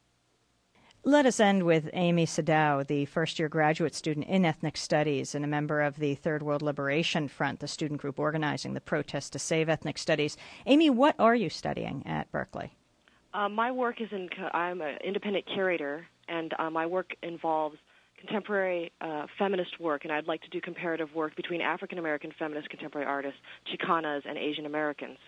Let us end with Amy Sadao, the first-year graduate student in ethnic studies and a member of the Third World Liberation Front, the student group organizing the protest to save ethnic studies. Amy, what are you studying at Berkeley? Uh, my work is in, I'm an independent curator, and uh, my work involves contemporary uh, feminist work, and I'd like to do comparative work between African-American feminist contemporary artists, Chicanas, and Asian Americans.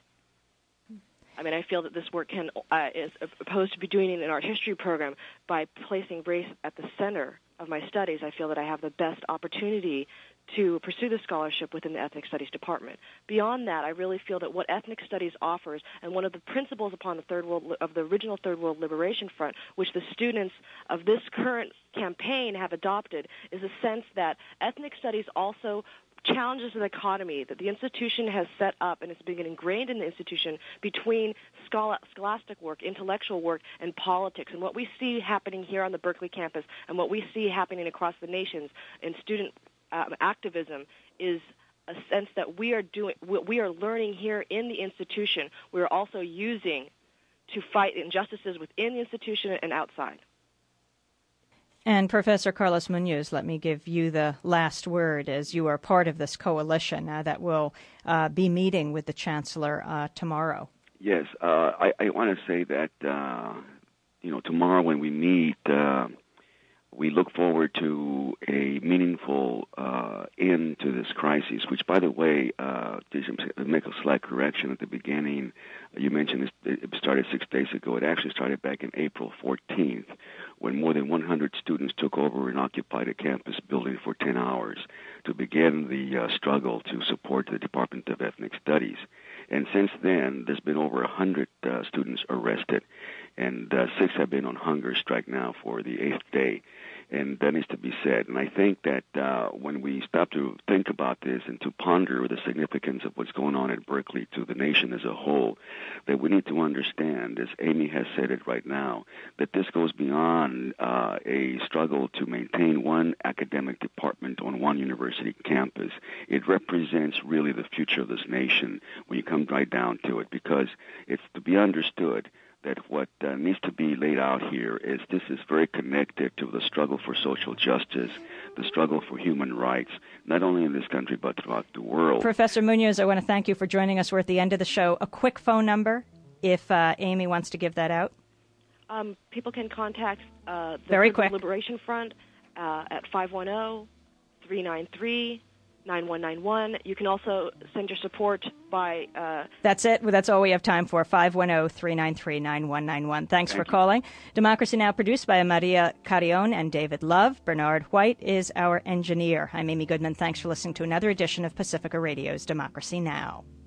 I mean, I feel that this work can, uh, is opposed to be doing it in an art history program by placing race at the center of my studies. I feel that I have the best opportunity to pursue the scholarship within the Ethnic Studies Department. Beyond that, I really feel that what Ethnic Studies offers, and one of the principles upon the Third World of the original Third World Liberation Front, which the students of this current campaign have adopted, is a sense that Ethnic Studies also challenges the dichotomy that the institution has set up, and it's been ingrained in the institution, between schol- scholastic work, intellectual work, and politics. And what we see happening here on the Berkeley campus and what we see happening across the nations in student um, activism is a sense that we are doing, we are learning here in the institution. We are also using to fight injustices within the institution and outside. And Professor Carlos Munoz, let me give you the last word, as you are part of this coalition uh, that will uh, be meeting with the Chancellor uh, tomorrow. Yes, uh, I, I want to say that, uh, you know, tomorrow when we meet, uh, we look forward to a meaningful uh, end to this crisis, which, by the way, uh, just to make a slight correction at the beginning, you mentioned it started six days ago. It actually started back in April fourteenth, when more than one hundred students took over and occupied a campus building for ten hours to begin the uh, struggle to support the Department of Ethnic Studies. And since then, there's been over one hundred uh, students arrested, and uh, six have been on hunger strike now for the eighth day. And that needs to be said. And I think that uh, when we stop to think about this and to ponder the significance of what's going on at Berkeley to the nation as a whole, that we need to understand, as Amy has said it right now, that this goes beyond uh, a struggle to maintain one academic department on one university campus. It represents really the future of this nation when you come right down to it, because it's to be understood that what uh, needs to be laid out here is this is very connected to the struggle for social justice, the struggle for human rights, not only in this country but throughout the world. Professor Munoz, I want to thank you for joining us. We're at the end of the show. A quick phone number, if uh, Amy wants to give that out. Um, people can contact uh, the Very quick. Liberation Front uh, at five one zero, three nine three, nine one nine one. You can also send your support by... Uh, That's it. That's all we have time for. five one zero, three nine three, nine one nine one. Thanks Thank for you. calling. Democracy Now! Produced by Maria Carrion and David Love. Bernard White is our engineer. I'm Amy Goodman. Thanks for listening to another edition of Pacifica Radio's Democracy Now!